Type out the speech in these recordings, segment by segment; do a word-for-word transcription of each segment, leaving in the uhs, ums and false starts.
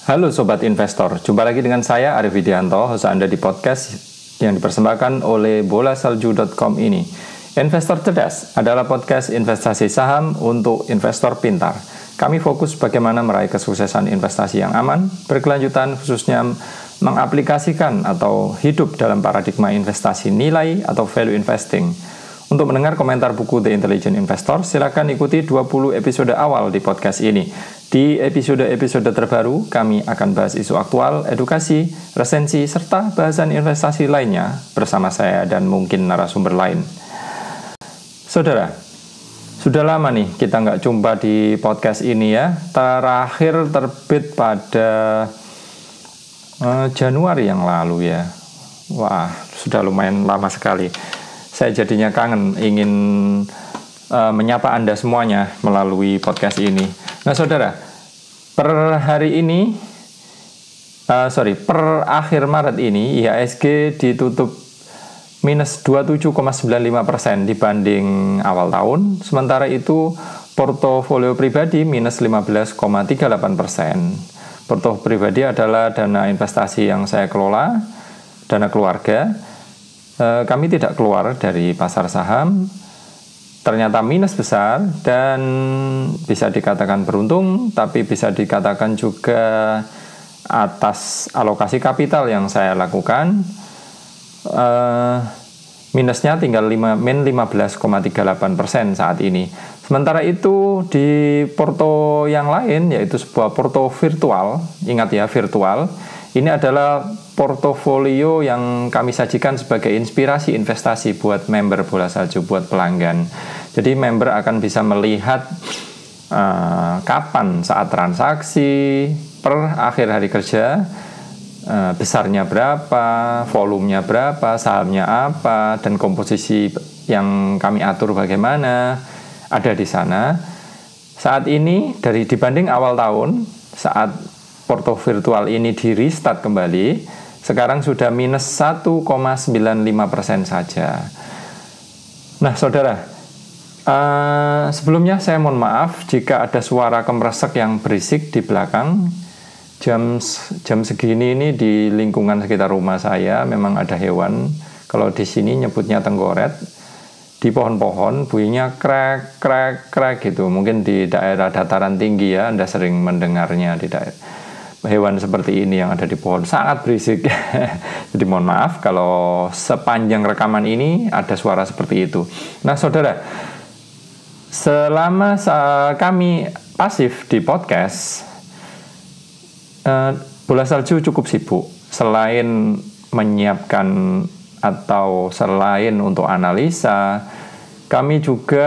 Halo Sobat Investor, jumpa lagi dengan saya Arif Widianto, host Anda di podcast yang dipersembahkan oleh bola salju dot com ini. Investor Cerdas adalah podcast investasi saham untuk investor pintar. Kami fokus bagaimana meraih kesuksesan investasi yang aman, berkelanjutan, khususnya mengaplikasikan atau hidup dalam paradigma investasi nilai atau value investing. Untuk mendengar komentar buku The Intelligent Investor, silakan ikuti dua puluh episode awal di podcast ini. Di episode-episode terbaru, kami akan bahas isu aktual, edukasi, resensi, serta bahasan investasi lainnya bersama saya dan mungkin narasumber lain. Saudara, sudah lama nih kita nggak jumpa di podcast ini ya. Terakhir terbit pada uh, Januari yang lalu ya. Wah, sudah lumayan lama sekali. Saya jadinya kangen ingin uh, menyapa Anda semuanya melalui podcast ini. Nah saudara, per hari ini, uh, sorry, per akhir Maret ini I H S G ditutup minus dua puluh tujuh koma sembilan lima persen dibanding awal tahun. Sementara itu portofolio pribadi minus lima belas koma tiga delapan persen. Portofolio pribadi adalah dana investasi yang saya kelola, dana keluarga. Kami tidak keluar dari pasar saham, ternyata minus besar dan bisa dikatakan beruntung, tapi bisa dikatakan juga atas alokasi kapital yang saya lakukan, uh, minusnya tinggal min lima belas koma tiga delapan persen saat ini. Sementara itu di porto yang lain, yaitu sebuah porto virtual, ingat ya virtual, ini adalah portofolio yang kami sajikan sebagai inspirasi investasi buat member bola salju, buat pelanggan. Jadi member akan bisa melihat uh, kapan saat transaksi per akhir hari kerja, uh, besarnya berapa, volumenya berapa, sahamnya apa, dan komposisi yang kami atur bagaimana, ada di sana. Saat ini dari dibanding awal tahun, saat porto virtual ini di restart kembali, sekarang sudah minus satu koma sembilan lima persen saja. Nah saudara, uh, sebelumnya saya mohon maaf jika ada suara kemresek yang berisik di belakang. Jam jam segini ini di lingkungan sekitar rumah saya memang ada hewan. Kalau di sini nyebutnya tenggoret. Di pohon-pohon bunyinya krek krek krek gitu. Mungkin di daerah dataran tinggi ya, Anda sering mendengarnya di daerah. Hewan seperti ini yang ada di pohon sangat berisik. Jadi mohon maaf kalau sepanjang rekaman ini ada suara seperti itu. Nah saudara, selama kami pasif di podcast, eh, bola salju cukup sibuk. Selain menyiapkan atau selain untuk analisa, kami juga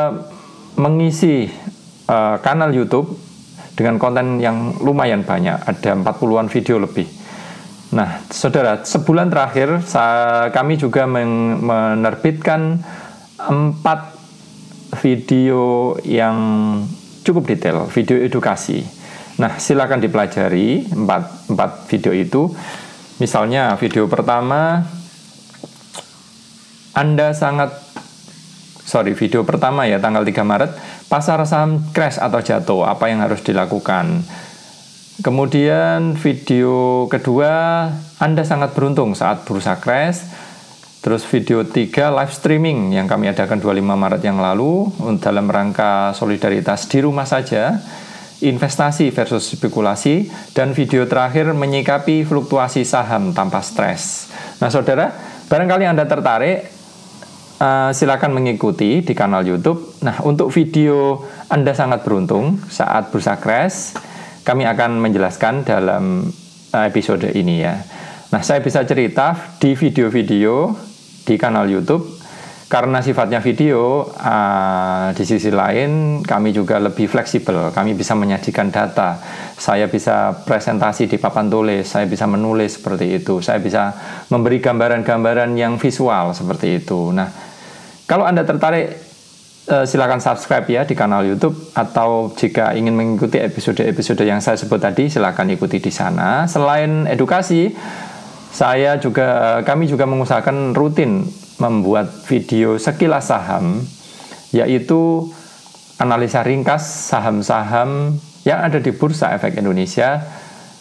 mengisi uh, kanal YouTube dengan konten yang lumayan banyak, ada empat puluhan video lebih. Nah, saudara, sebulan terakhir kami juga men- menerbitkan empat video yang cukup detail, video edukasi. Nah, silakan dipelajari empat, empat video itu. Misalnya video pertama, Anda sangat sorry video pertama ya tanggal tiga Maret, pasar saham crash atau jatuh, apa yang harus dilakukan. Kemudian video kedua, Anda sangat beruntung saat bursa crash. Terus video tiga, live streaming yang kami adakan dua puluh lima Maret yang lalu dalam rangka solidaritas di rumah saja, investasi versus spekulasi, dan video terakhir menyikapi fluktuasi saham tanpa stres. Nah saudara, barangkali Anda tertarik, Uh, silakan mengikuti di kanal YouTube. Nah, untuk video Anda sangat beruntung saat bursa crash, kami akan menjelaskan dalam uh, episode ini ya. Nah, saya bisa cerita di video-video di kanal YouTube karena sifatnya video. Uh, di sisi lain, kami juga lebih fleksibel. Kami bisa menyajikan data. Saya bisa presentasi di papan tulis. Saya bisa menulis seperti itu. Saya bisa memberi gambaran-gambaran yang visual seperti itu. Nah, kalau Anda tertarik, silakan subscribe ya di kanal YouTube, atau jika ingin mengikuti episode-episode yang saya sebut tadi, silakan ikuti di sana. Selain edukasi, saya juga kami juga mengusahakan rutin membuat video sekilas saham, yaitu analisa ringkas saham-saham yang ada di Bursa Efek Indonesia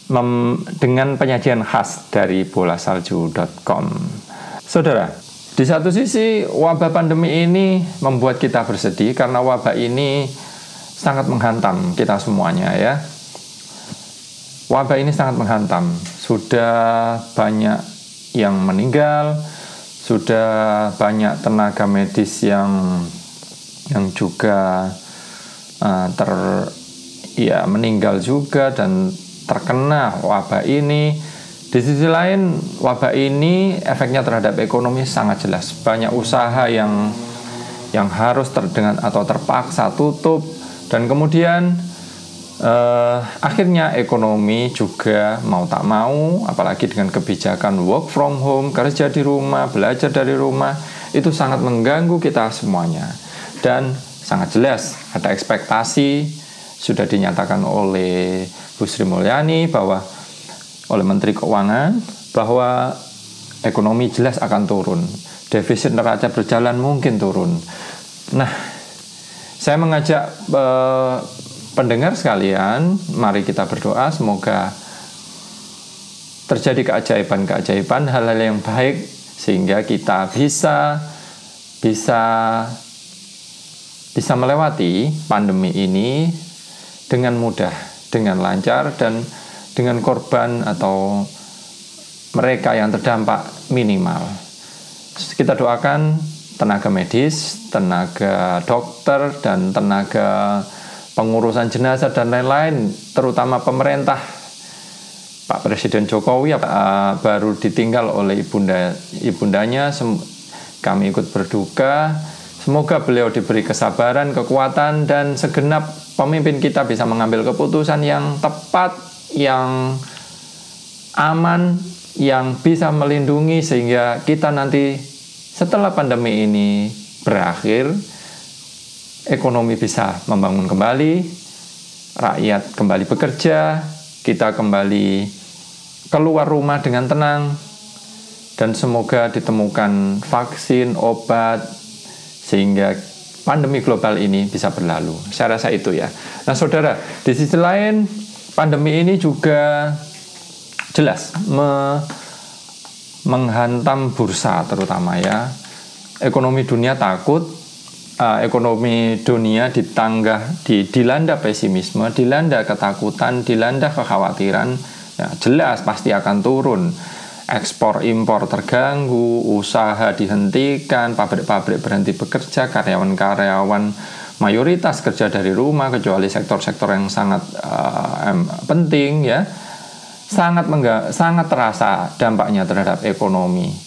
mem- dengan penyajian khas dari bola salju dot com. Saudara, di satu sisi wabah pandemi ini membuat kita bersedih karena wabah ini sangat menghantam kita semuanya ya. Wabah ini sangat menghantam. Sudah banyak yang meninggal, sudah banyak tenaga medis yang yang juga uh, ter ya meninggal juga dan terkena wabah ini. Di sisi lain, wabah ini efeknya terhadap ekonomi sangat jelas. Banyak usaha yang yang harus terdengar atau terpaksa tutup, dan kemudian Uh, akhirnya ekonomi juga mau tak mau, apalagi dengan kebijakan work from home, kerja di rumah, belajar dari rumah, itu sangat mengganggu kita semuanya. Dan sangat jelas ada ekspektasi, sudah dinyatakan oleh Bu Sri Mulyani bahwa oleh Menteri Keuangan bahwa ekonomi jelas akan turun, defisit neraca berjalan mungkin turun. Nah, saya mengajak uh, pendengar sekalian, mari kita berdoa semoga terjadi keajaiban-keajaiban, hal-hal yang baik sehingga kita bisa bisa bisa melewati pandemi ini dengan mudah, dengan lancar, dan dengan korban atau mereka yang terdampak minimal. Kita doakan tenaga medis, tenaga dokter, dan tenaga pengurusan jenazah dan lain-lain, terutama pemerintah. Pak Presiden Jokowi uh, baru ditinggal oleh ibunda ibundanya. Sem- kami ikut berduka. Semoga beliau diberi kesabaran, kekuatan, dan segenap pemimpin kita bisa mengambil keputusan yang tepat, yang aman, yang bisa melindungi sehingga kita nanti setelah pandemi ini berakhir, ekonomi bisa membangun kembali, rakyat kembali bekerja, kita kembali keluar rumah dengan tenang, dan semoga ditemukan vaksin, obat, sehingga pandemi global ini bisa berlalu. Saya rasa itu ya. Nah saudara, di sisi lain, pandemi ini juga jelas me- menghantam bursa terutama ya. Ekonomi dunia takut. Uh, ekonomi dunia ditangga, di, dilanda pesimisme, dilanda ketakutan, dilanda kekhawatiran, ya, jelas pasti akan turun. Ekspor impor terganggu, usaha dihentikan, pabrik-pabrik berhenti bekerja, karyawan-karyawan mayoritas kerja dari rumah kecuali sektor-sektor yang sangat uh, em, penting ya, sangat mengga- sangat terasa dampaknya terhadap ekonomi.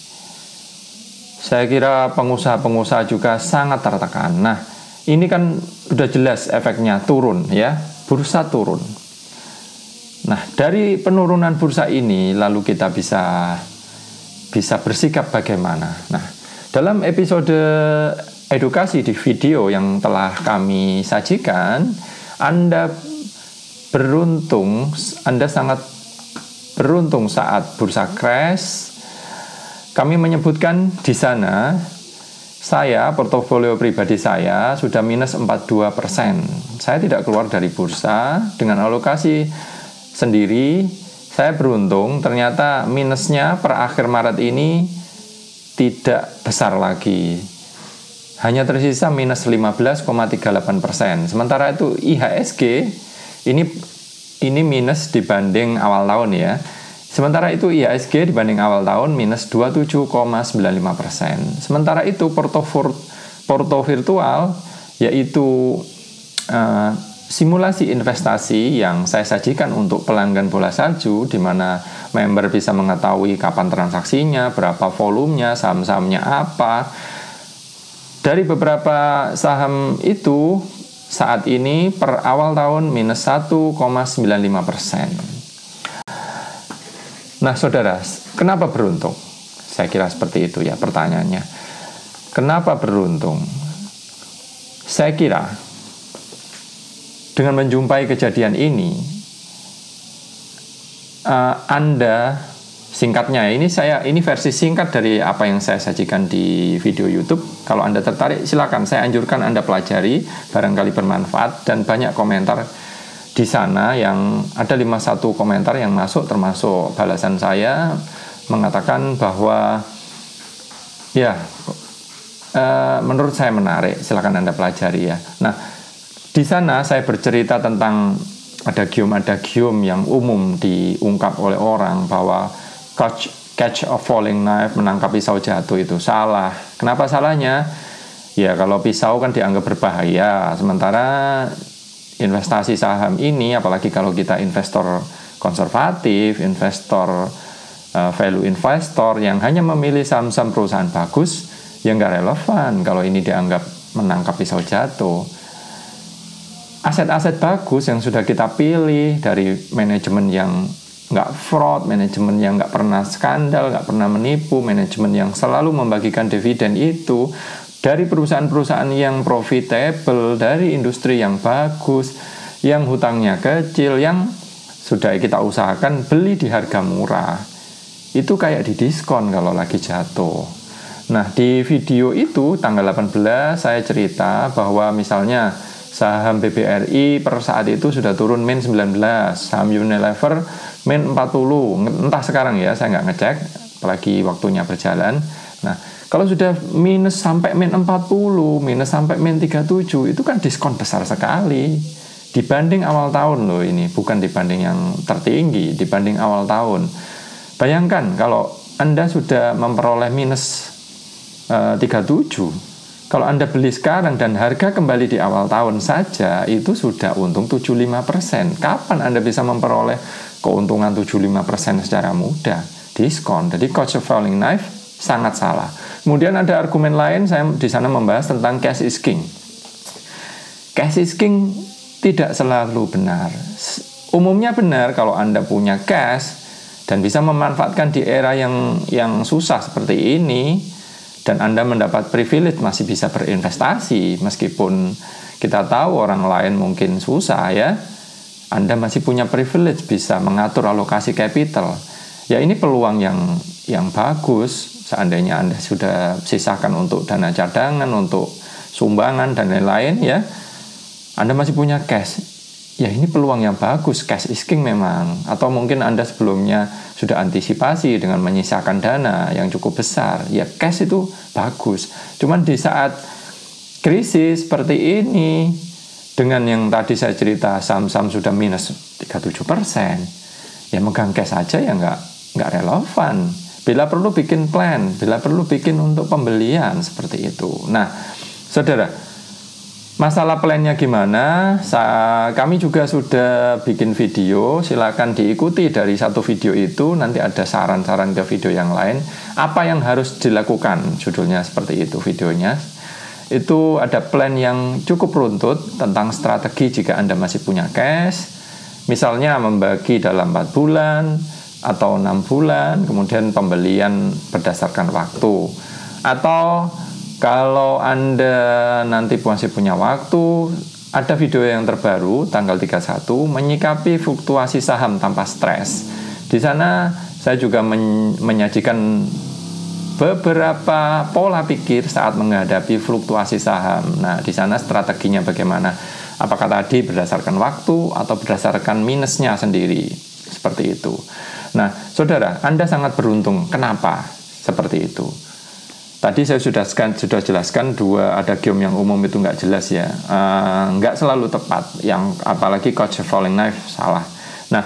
Saya kira pengusaha-pengusaha juga sangat tertekan. Nah, ini kan udah jelas efeknya turun ya, bursa turun. Nah, dari penurunan bursa ini lalu kita bisa bisa bersikap bagaimana. Nah, dalam episode edukasi di video yang telah kami sajikan, Anda beruntung, Anda sangat beruntung saat bursa crash. Kami menyebutkan di sana, saya, portofolio pribadi saya sudah minus empat puluh dua persen. Saya tidak keluar dari bursa dengan alokasi sendiri. Saya beruntung, ternyata minusnya per akhir Maret ini tidak besar lagi. Hanya tersisa minus lima belas koma tiga delapan persen. Sementara itu I H S G ini ini minus dibanding awal tahun ya. Sementara itu I H S G dibanding awal tahun minus dua puluh tujuh koma sembilan lima persen. Sementara itu porto, porto virtual yaitu uh, simulasi investasi yang saya sajikan untuk pelanggan bola salju, di mana member bisa mengetahui kapan transaksinya, berapa volumenya, saham-sahamnya apa. Dari beberapa saham itu saat ini per awal tahun minus satu koma sembilan lima persen. Nah saudara, kenapa beruntung? Saya kira seperti itu ya pertanyaannya. Kenapa beruntung? Saya kira dengan menjumpai kejadian ini, uh, Anda singkatnya ini saya ini versi singkat dari apa yang saya sajikan di video YouTube. Kalau Anda tertarik, silakan, saya anjurkan Anda pelajari, barangkali bermanfaat, dan banyak komentar di sana yang ada lima puluh satu komentar yang masuk, termasuk balasan saya mengatakan bahwa ya uh, menurut saya menarik, silakan Anda pelajari ya. Nah, di sana saya bercerita tentang adagium-adagium yang umum diungkap oleh orang bahwa catch, catch a falling knife, menangkap pisau jatuh itu salah. Kenapa salahnya? Ya kalau pisau kan dianggap berbahaya, sementara investasi saham ini, apalagi kalau kita investor konservatif, investor uh, value investor yang hanya memilih saham-saham perusahaan bagus, ya nggak relevan kalau ini dianggap menangkap pisau jatuh. Aset-aset bagus yang sudah kita pilih dari manajemen yang nggak fraud, manajemen yang nggak pernah skandal, nggak pernah menipu, manajemen yang selalu membagikan dividen itu, dari perusahaan-perusahaan yang profitable, dari industri yang bagus, yang hutangnya kecil, yang sudah kita usahakan beli di harga murah, itu kayak di diskon kalau lagi jatuh. Nah, di video itu tanggal delapan belas saya cerita bahwa misalnya saham B B R I per saat itu sudah turun min sembilan belas, saham Unilever min empat puluh, entah sekarang ya, saya nggak ngecek, apalagi waktunya berjalan. Nah, kalau sudah minus sampai min empat puluh, minus sampai min tiga puluh tujuh, itu kan diskon besar sekali. Dibanding awal tahun loh ini, bukan dibanding yang tertinggi, dibanding awal tahun. Bayangkan kalau Anda sudah memperoleh minus uh, tiga puluh tujuh, kalau Anda beli sekarang dan harga kembali di awal tahun saja, itu sudah untung tujuh puluh lima persen. Kapan Anda bisa memperoleh keuntungan tujuh puluh lima persen secara mudah? Diskon. Jadi catch a falling knife sangat salah. Kemudian ada argumen lain, saya di sana membahas tentang cash is king. Cash is king tidak selalu benar. Umumnya benar kalau Anda punya cash dan bisa memanfaatkan di era yang yang susah seperti ini, dan Anda mendapat privilege masih bisa berinvestasi meskipun kita tahu orang lain mungkin susah ya. Anda masih punya privilege bisa mengatur alokasi capital. Ya ini peluang yang yang bagus. Seandainya Anda sudah sisakan untuk dana cadangan, untuk sumbangan dan lain-lain ya, Anda masih punya cash. Ya ini peluang yang bagus, cash is king memang. Atau mungkin Anda sebelumnya sudah antisipasi dengan menyisakan dana yang cukup besar. Ya cash itu bagus. Cuman di saat krisis seperti ini, dengan yang tadi saya cerita saham-saham sudah minus tiga puluh tujuh persen, ya megang cash aja ya nggak nggak relevan. Bila perlu bikin plan, bila perlu bikin untuk pembelian seperti itu. Nah, saudara, masalah plannya gimana? Sa- kami juga sudah bikin video, silakan diikuti dari satu video itu, nanti ada saran-saran ke video yang lain. Apa yang harus dilakukan? Judulnya seperti itu videonya. Itu ada plan yang cukup runtut tentang strategi jika Anda masih punya cash. Misalnya membagi dalam empat bulan, atau enam bulan, kemudian pembelian berdasarkan waktu. Atau kalau Anda nanti masih punya waktu, ada video yang terbaru tanggal tiga puluh satu menyikapi fluktuasi saham tanpa stres. Di sana saya juga men- menyajikan beberapa pola pikir saat menghadapi fluktuasi saham. Nah, di sana strateginya bagaimana? Apakah tadi berdasarkan waktu atau berdasarkan minusnya sendiri? Seperti itu. Nah, saudara, Anda sangat beruntung. Kenapa seperti itu? Tadi saya sudah sudah jelaskan dua adagium yang umum itu nggak jelas ya, uh, nggak selalu tepat. Yang apalagi catch a falling knife salah. Nah,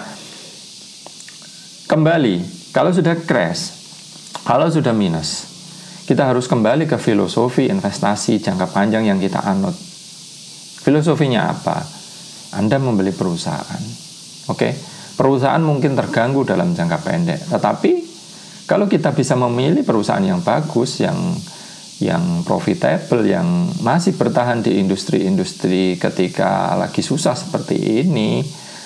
kembali kalau sudah crash, kalau sudah minus, kita harus kembali ke filosofi investasi jangka panjang yang kita anut. Filosofinya apa? Anda membeli perusahaan, oke? Okay? Perusahaan mungkin terganggu dalam jangka pendek, tetapi kalau kita bisa memilih perusahaan yang bagus, yang yang profitable, yang masih bertahan di industri-industri ketika lagi susah seperti ini,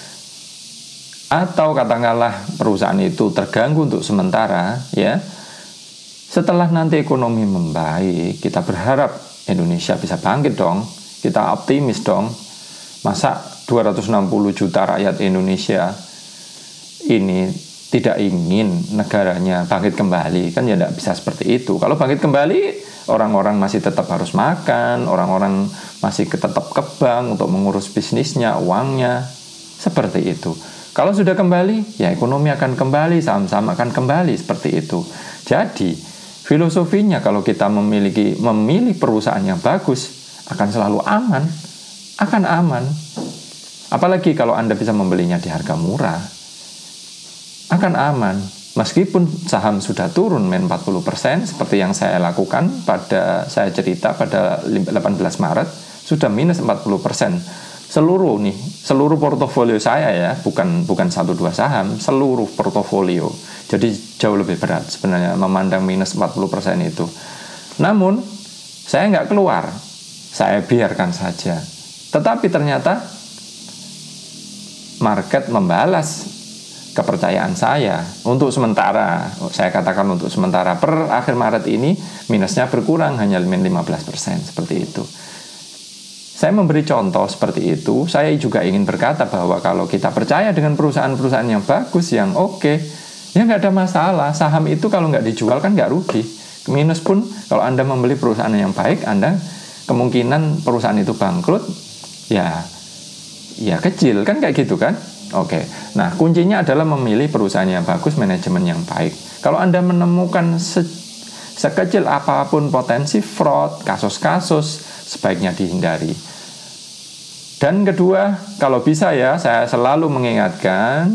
atau katakanlah perusahaan itu terganggu untuk sementara, ya, setelah nanti ekonomi membaik, kita berharap Indonesia bisa bangkit dong, kita optimis dong. Masa dua ratus enam puluh juta rakyat Indonesia ini tidak ingin negaranya bangkit kembali, kan ya tidak bisa seperti itu. Kalau bangkit kembali, orang-orang masih tetap harus makan, orang-orang masih tetap ke bank untuk mengurus bisnisnya, uangnya. Seperti itu. Kalau sudah kembali, ya ekonomi akan kembali, saham-saham akan kembali, seperti itu. Jadi, filosofinya kalau kita memiliki memilih perusahaan yang bagus, akan selalu aman, akan aman. Apalagi kalau Anda bisa membelinya di harga murah, akan aman. Meskipun saham sudah turun men empat puluh persen, seperti yang saya lakukan pada, saya cerita pada delapan belas Maret, sudah minus empat puluh persen. Seluruh nih, seluruh portofolio saya ya, bukan bukan satu dua saham, seluruh portofolio. Jadi jauh lebih berat sebenarnya memandang minus empat puluh persen itu. Namun, saya nggak keluar, saya biarkan saja. Tetapi ternyata market membalas kepercayaan saya untuk sementara. Saya katakan untuk sementara, per akhir Maret ini minusnya berkurang hanya lima belas persen, seperti itu. Saya memberi contoh seperti itu. Saya juga ingin berkata bahwa kalau kita percaya dengan perusahaan-perusahaan yang bagus, yang oke, okay, ya nggak ada masalah. Saham itu kalau nggak dijual kan nggak rugi. Minus pun kalau Anda membeli perusahaan yang baik, Anda kemungkinan perusahaan itu bangkrut, ya, ya kecil kan, kayak gitu kan. Oke, okay. Nah kuncinya adalah memilih perusahaan yang bagus, manajemen yang baik. Kalau Anda menemukan se sekecil apapun potensi fraud, kasus-kasus, sebaiknya dihindari. Dan kedua, kalau bisa ya, saya selalu mengingatkan,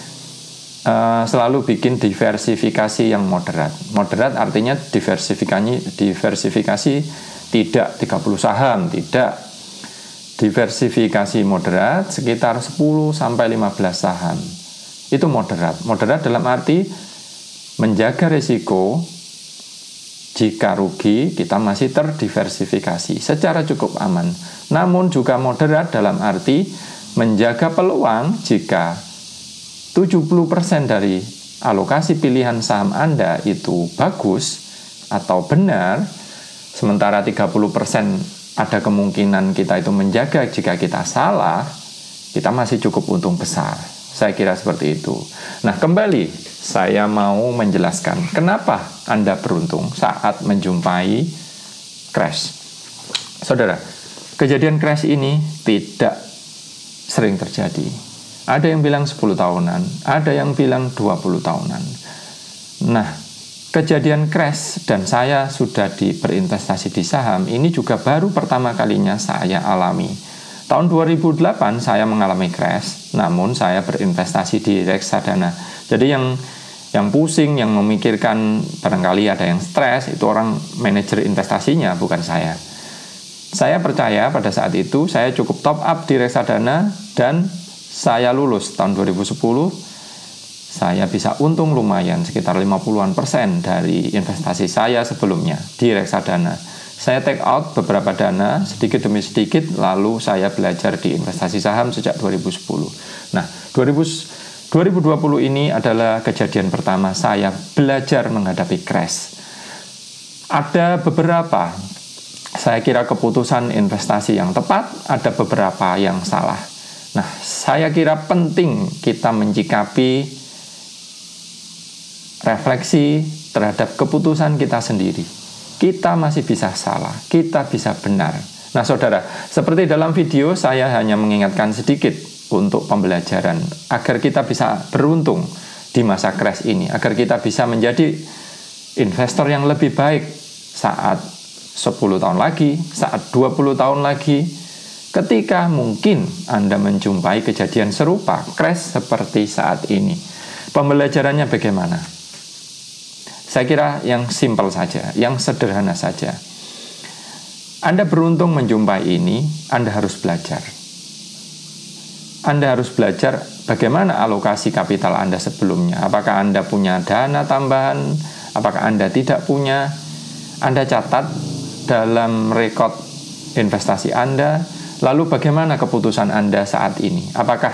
uh, selalu bikin diversifikasi yang moderat. Moderat artinya diversifikasi, diversifikasi tidak tiga puluh saham, tidak. Diversifikasi moderat sekitar sepuluh sampai lima belas saham. Itu moderat. Moderat dalam arti menjaga risiko. Jika rugi, kita masih terdiversifikasi secara cukup aman. Namun juga moderat dalam arti menjaga peluang jika tujuh puluh persen dari alokasi pilihan saham Anda itu bagus atau benar, sementara tiga puluh persen ada kemungkinan kita itu menjaga jika kita salah, kita masih cukup untung besar. Saya kira seperti itu. Nah, kembali saya mau menjelaskan kenapa Anda beruntung saat menjumpai crash. Saudara, kejadian crash ini tidak sering terjadi. Ada yang bilang sepuluh tahunan, ada yang bilang dua puluh tahunan. Nah, kejadian crash dan saya sudah di berinvestasi di saham ini juga baru pertama kalinya saya alami. Tahun dua ribu delapan saya mengalami crash, namun saya berinvestasi di reksadana. Jadi yang yang pusing, yang memikirkan barangkali ada yang stres, itu orang manajer investasinya, bukan saya. Saya percaya pada saat itu saya cukup top up di reksadana dan saya lulus tahun dua ribu sepuluh. Saya bisa untung lumayan sekitar lima puluhan persen dari investasi saya sebelumnya di reksadana. Saya take out beberapa dana sedikit demi sedikit, lalu saya belajar di investasi saham sejak dua ribu sepuluh. Nah, dua ribu dua puluh ini adalah kejadian pertama saya belajar menghadapi crash. Ada beberapa, saya kira keputusan investasi yang tepat, ada beberapa yang salah. Nah, saya kira penting kita menyikapi refleksi terhadap keputusan kita sendiri. Kita masih bisa salah, kita bisa benar. Nah saudara, seperti dalam video saya hanya mengingatkan sedikit untuk pembelajaran agar kita bisa beruntung di masa crash ini, agar kita bisa menjadi investor yang lebih baik saat sepuluh tahun lagi, saat dua puluh tahun lagi, ketika mungkin Anda menjumpai kejadian serupa, crash seperti saat ini. Pembelajarannya bagaimana? Saya kira yang simpel saja, yang sederhana saja. Anda beruntung menjumpai ini, Anda harus belajar. Anda harus belajar bagaimana alokasi kapital Anda sebelumnya. Apakah Anda punya dana tambahan? Apakah Anda tidak punya? Anda catat dalam rekod investasi Anda. Lalu bagaimana keputusan Anda saat ini? Apakah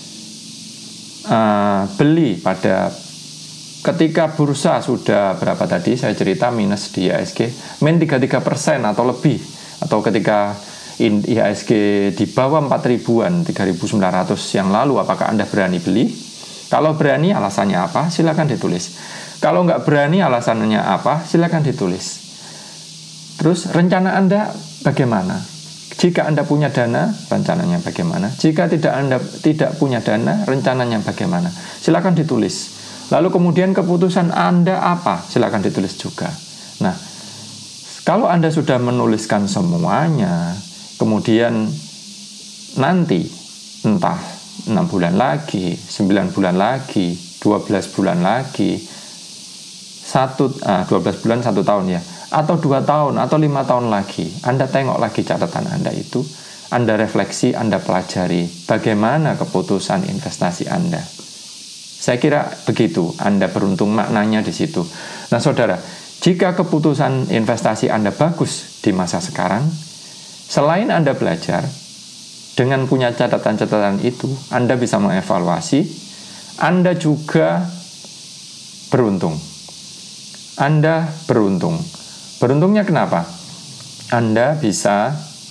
uh, beli pada ketika bursa sudah berapa tadi saya cerita minus di I H G min tiga puluh tiga persen atau lebih, atau ketika I H G di bawah empat ribuan, tiga ribu sembilan ratus yang lalu, apakah Anda berani beli? Kalau berani alasannya apa? Silakan ditulis. Kalau nggak berani alasannya apa? Silakan ditulis. Terus rencana Anda bagaimana? Jika Anda punya dana, rencananya bagaimana? Jika tidak Anda tidak punya dana, rencananya bagaimana? Silakan ditulis. Lalu kemudian keputusan Anda apa? Silakan ditulis juga. Nah, kalau Anda sudah menuliskan semuanya, kemudian nanti entah enam bulan lagi, sembilan bulan lagi, dua belas bulan lagi, satu, ah, dua belas bulan satu tahun ya, atau dua tahun atau lima tahun lagi, Anda tengok lagi catatan Anda itu, Anda refleksi, Anda pelajari bagaimana keputusan investasi Anda. Saya kira begitu, Anda beruntung maknanya di situ. Nah saudara, jika keputusan investasi Anda bagus di masa sekarang, selain Anda belajar, dengan punya catatan-catatan itu, Anda bisa mengevaluasi, Anda juga beruntung. Anda beruntung. Beruntungnya kenapa? Anda bisa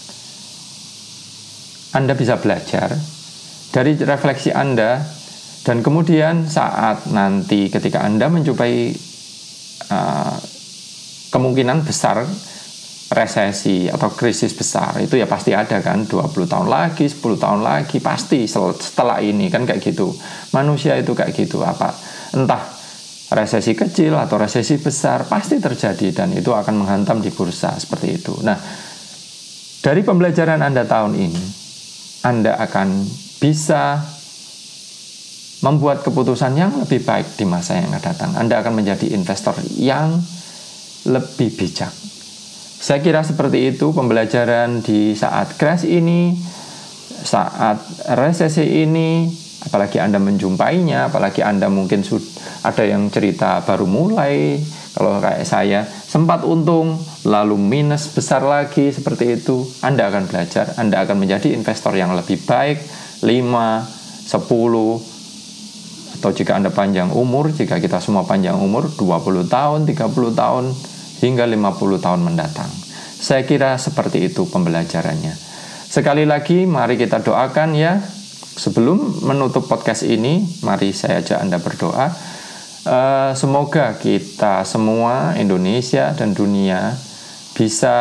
Anda bisa belajar dari refleksi Anda, dan kemudian saat nanti ketika Anda menjumpai uh, kemungkinan besar resesi atau krisis besar, itu ya pasti ada kan, dua puluh tahun lagi, sepuluh tahun lagi, pasti setelah ini kan kayak gitu. Manusia itu kayak gitu, apa entah resesi kecil atau resesi besar pasti terjadi, dan itu akan menghantam di bursa seperti itu. Nah, dari pembelajaran Anda tahun ini, Anda akan bisa membuat keputusan yang lebih baik di masa yang akan datang. Anda akan menjadi investor yang lebih bijak. Saya kira seperti itu pembelajaran di saat crash ini, saat resesi ini, apalagi Anda menjumpainya, apalagi Anda mungkin ada yang cerita baru mulai, kalau kayak saya sempat untung, lalu minus besar lagi seperti itu, Anda akan belajar, Anda akan menjadi investor yang lebih baik, lima, sepuluh, atau jika Anda panjang umur, jika kita semua panjang umur, dua puluh tahun, tiga puluh tahun, hingga lima puluh tahun mendatang. Saya kira seperti itu pembelajarannya. Sekali lagi mari kita doakan ya. Sebelum menutup podcast ini, mari saya ajak Anda berdoa. Uh, semoga kita semua, Indonesia dan dunia, bisa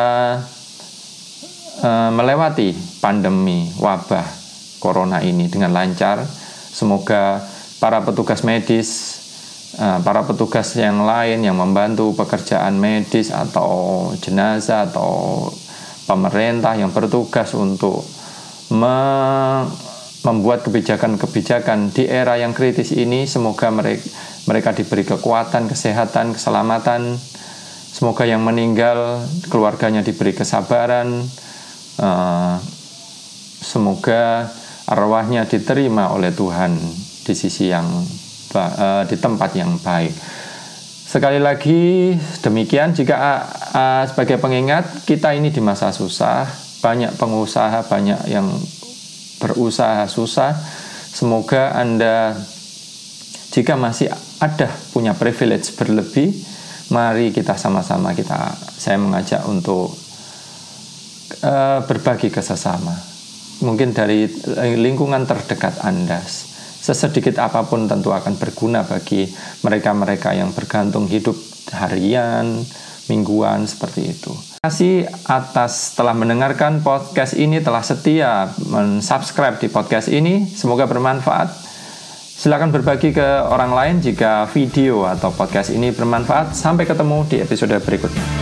uh, melewati pandemi wabah corona ini dengan lancar. Semoga para petugas medis, para petugas yang lain yang membantu pekerjaan medis atau jenazah atau pemerintah yang bertugas untuk me- membuat kebijakan-kebijakan di era yang kritis ini, semoga mereka, mereka diberi kekuatan, kesehatan, keselamatan. Semoga yang meninggal keluarganya diberi kesabaran. Semoga arwahnya diterima oleh Tuhan di sisi yang di tempat yang baik. Sekali lagi demikian, jika uh, sebagai pengingat, kita ini di masa susah, banyak pengusaha, banyak yang berusaha susah. Semoga Anda, jika masih ada punya privilege berlebih, mari kita sama-sama kita saya mengajak untuk uh, berbagi ke sesama. Mungkin dari lingkungan terdekat Anda. Sesedikit apapun tentu akan berguna bagi mereka-mereka yang bergantung hidup harian, mingguan, seperti itu. Terima kasih atas telah mendengarkan podcast ini, telah setia men-subscribe di podcast ini. Semoga bermanfaat. Silakan berbagi ke orang lain jika video atau podcast ini bermanfaat. Sampai ketemu di episode berikutnya.